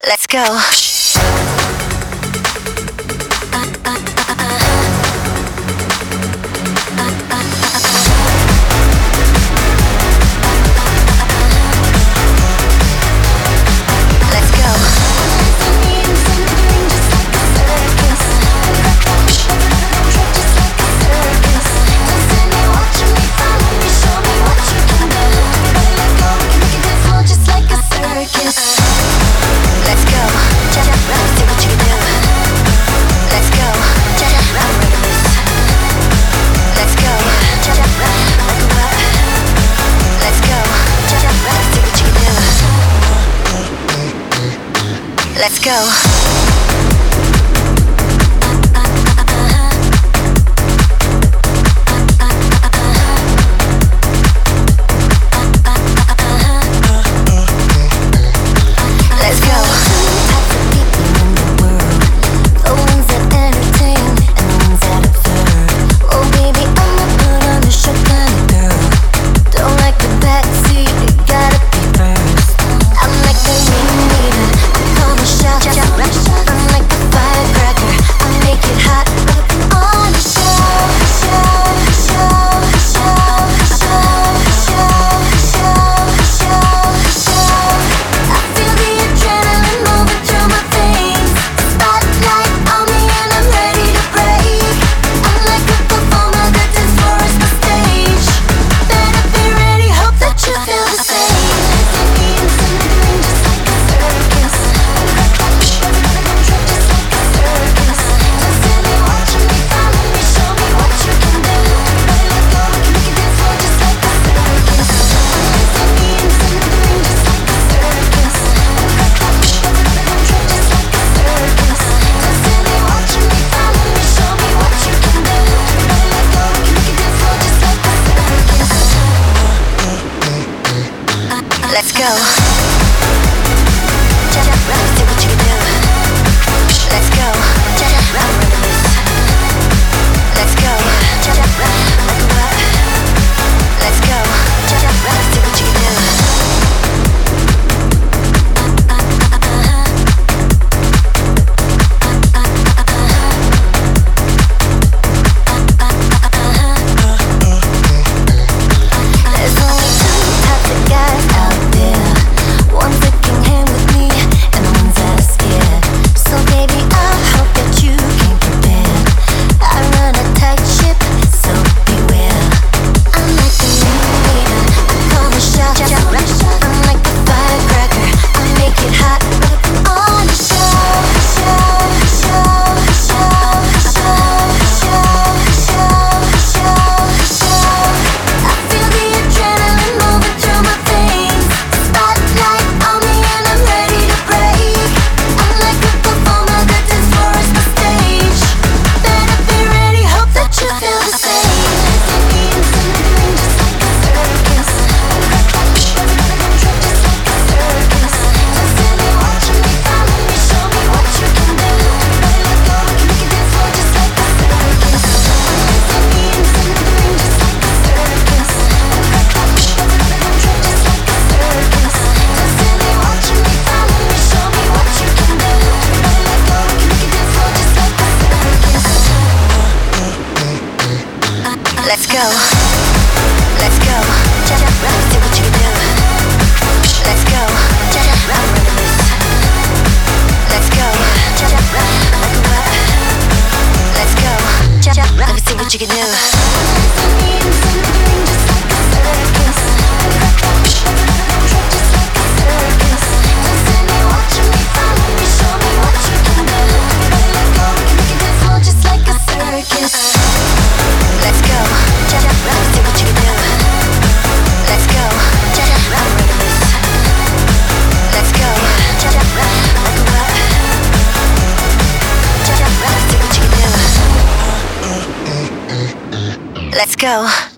Let's go. Let's go. Let's go. See what you can do. Let's go. Let's go. Let's go. See what you can do. There's only two types of guys out there. Ones that can hang with me and the ones that are scared. So baby, I hope that you can prepare. I run a tight ship, so beware. I'm like the leader, I call the shots. I'm like the firecracker, I make it hot. On the show. I feel the adrenaline moving through my veins. Spotlight on me and I'm ready to break. I'm like a performer that dance for us on stage. Better be ready, hope that you feel the same. Let's go. Let's go. See what you can do. Let's go. Let's go. Let's go. Let me see what you can do. Just like a circus. Let's go. See what you can do. Let's go. Let's go. See what you can do. Let's go.